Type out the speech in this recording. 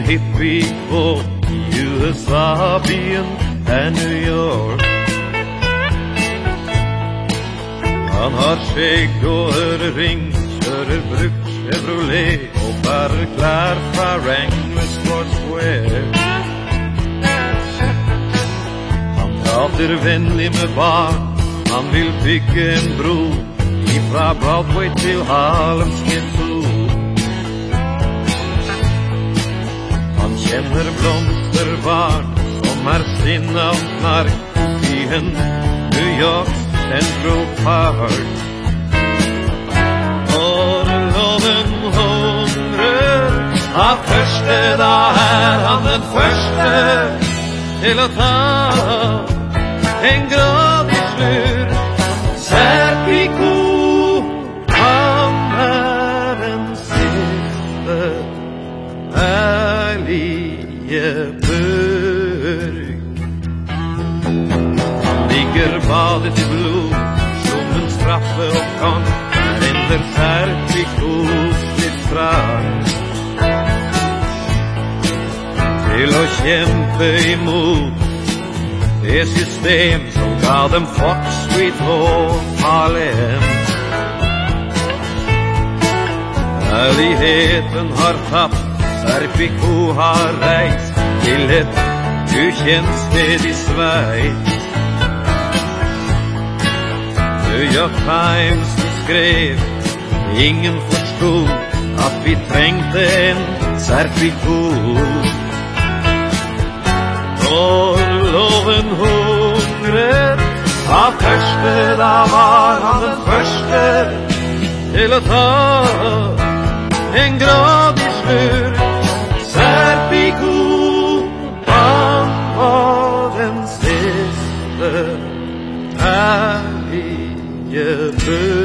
hippie på USA, byen är New York. Han har skägg och örring, kör brukt Chevrolet och bär klär fra Wrangler Sportswear. Han pratar vänlig med barn, han vill bygga en bro ifra Broadway till Harlems metro. Han känner blomsterbarn som är sinna och knark i en New York Central Park. Och loven hungrar av första dag är han den första till att ta en gratis lur. Serpico, han är den sista ärlige burk. Han ligger badet i blod, som en straffe och kan ändrar Serpico sitt straff till att kämpa emot det system som gav dem Fox Street och Harlem. Ärligheten har tappat, Serpico har rejst till ett okänt sted i Schweiz. New York Times skrev, ingen förstod att vi trängte en Serpico. Och loven hungrar av första dag var han den första till att ta en gratis lur. Serpico, han var den sista ärlige burk.